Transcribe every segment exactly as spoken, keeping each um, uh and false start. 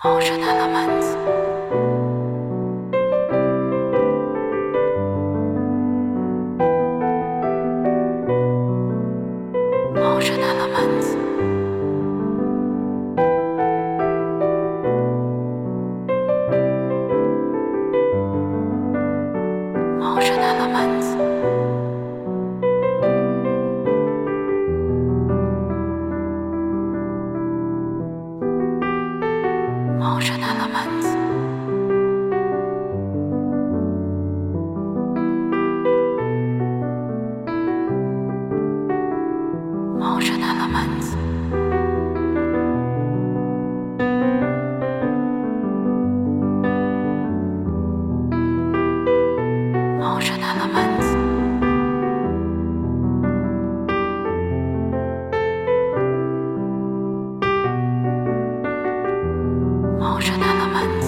Ocean elements. Ocean elements. Ocean elements. Ocean elements. Ocean elements. Ocean elements. Ocean elements.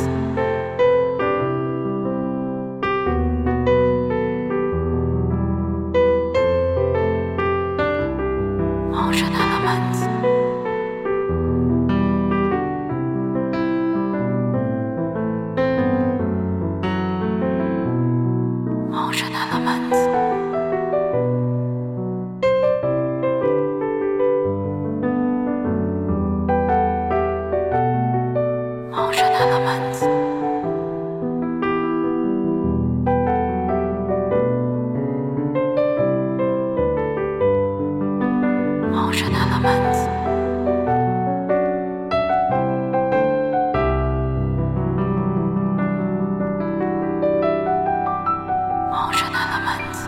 Ocean elements. Ocean elements. Ocean elements. Ocean elements. Ocean elements.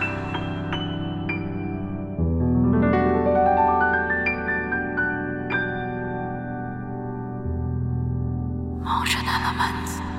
Ocean elements.